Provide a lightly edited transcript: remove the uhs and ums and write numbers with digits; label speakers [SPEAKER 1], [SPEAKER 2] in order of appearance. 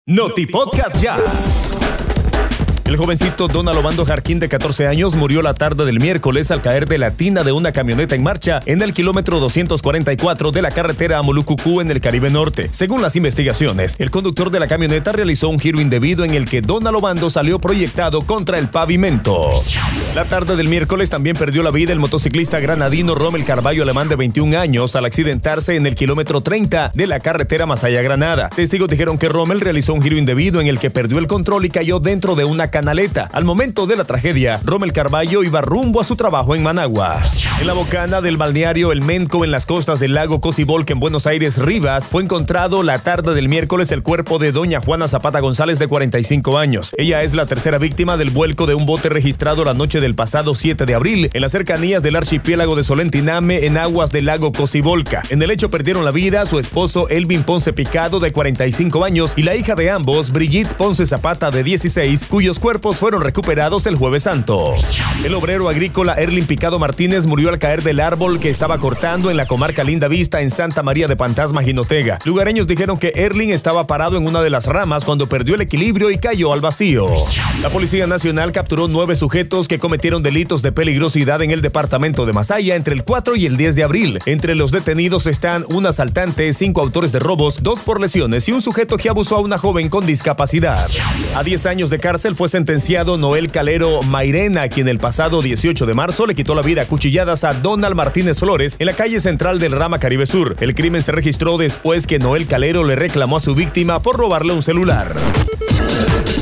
[SPEAKER 1] Noti Podcast Ya. El jovencito Donald Obando Jarquín, de 14 años, murió la tarde del miércoles al caer de la tina de una camioneta en marcha en el kilómetro 244 de la carretera a Molucucú, en el Caribe Norte. Según las investigaciones, el conductor de la camioneta realizó un giro indebido en el que Donald Obando salió proyectado contra el pavimento. La tarde del miércoles también perdió la vida el motociclista granadino Rommel Carballo Alemán, de 21 años, al accidentarse en el kilómetro 30 de la carretera Masaya-Granada. Testigos dijeron que Rommel realizó un giro indebido en el que perdió el control y cayó dentro de una canaleta. Al momento de la tragedia, Rommel Carballo iba rumbo a su trabajo en Managua. En la bocana del balneario El Menco, en las costas del lago Cocibolca, en Buenos Aires, Rivas, fue encontrado la tarde del miércoles el cuerpo de doña Juana Zapata González, de 45 años. Ella es la tercera víctima del vuelco de un bote registrado la noche del pasado 7 de abril en las cercanías del archipiélago de Solentiname, en aguas del lago Cocibolca. En el hecho perdieron la vida su esposo Elvin Ponce Picado, de 45 años, y la hija de ambos, Brigitte Ponce Zapata, de 16, cuyos cuerpos fueron recuperados el Jueves Santo. El obrero agrícola Erlin Picado Martínez murió al caer del árbol que estaba cortando en la comarca Linda Vista, en Santa María de Pantasma, Jinotega. Lugareños dijeron que Erlin estaba parado en una de las ramas cuando perdió el equilibrio y cayó al vacío. La Policía Nacional capturó 9 sujetos que cometieron delitos de peligrosidad en el departamento de Masaya entre el 4 y el 10 de abril. Entre los detenidos están un asaltante, 5 autores de robos, 2 por lesiones y un sujeto que abusó a una joven con discapacidad. A 10 años de cárcel fue sentenciado Noel Calero Mairena, quien el pasado 18 de marzo le quitó la vida a cuchilladas a Donald Martínez Flores en la calle central del Rama Caribe Sur. El crimen se registró después que Noel Calero le reclamó a su víctima por robarle un celular.